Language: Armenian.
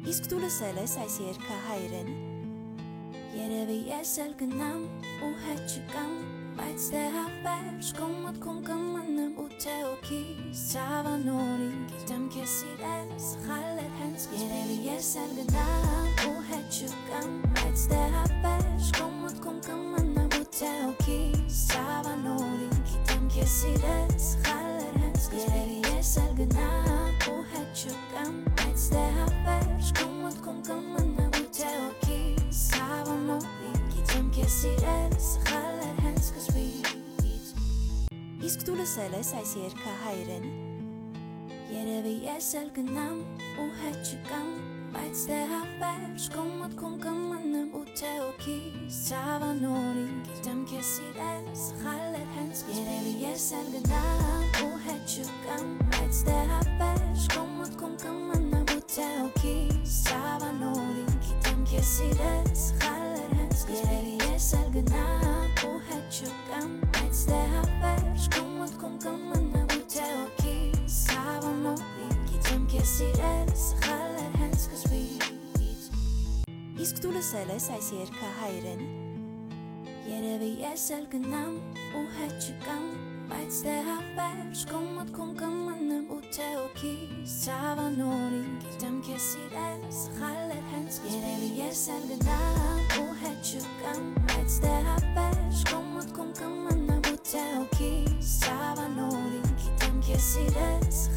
իսկ տուլսել ես այս երգը հայերեն։ Երևի ես էլ գնամ ու հետ չկամ, բայց դե հավերժ քո մտքում կմնամ ու թե օքիս ցավանորին գիտեմ քեզ սիրել սխալ էր հենց երևի ես էլ գնամ ու հետ չկամ, բայց դե հավերժ քո մտքում կմնամ ու թե օքիս ցավանորին գիտեմ քեզ սիրել սխալ էր հենց երևի ես էլ գնամ ու հետ չկամ, բայց դե հավերժ քո մտքում կմնամ ու թե օքիս ցավանորին գիտեմ քեզ սիրել սխալ էր հենց սկզբից։ Իսկ դու լսել ես այս երգը հայերեն։ Երևի ես էլ գնամ ու հետ չկամ, բայց դե հավերժ քո մտքում կմնամ ու թե օքիս ցավանորին գիտեմ քեզ սիրել սխալ էր հենց երևի ես էլ գնամ ու հետ չկամ, բայց դե հավերժ քո մտքում կմնամ ու թե օքիս ցավանորին գիտեմ քեզ սիրել սխալ էր հենց երևի ես էլ գնամ ու հետ չկամ, բայց դե հավերժ քո մտքում կմնամ ու թե օքիս ցավանորին գիտեմ քեզ սիրել սխալ էր հենց սկզբից։ Իսկ դու լսել ես այս երգը հայերեն։ Երևի ես էլ գնամ ու հետ չկամ, բայց դե հավերժ քո մտքում կմնամ ու թե օքիս ցավանորին գիտեմ քեզ սիրել սխալ էր հենց երևի ես էլ գնամ ու հետ չկամ, բայց դե հավերժ քո մտքում կմնամ ու թե օքիս ցավանորին գիտեմ քեզ սիրել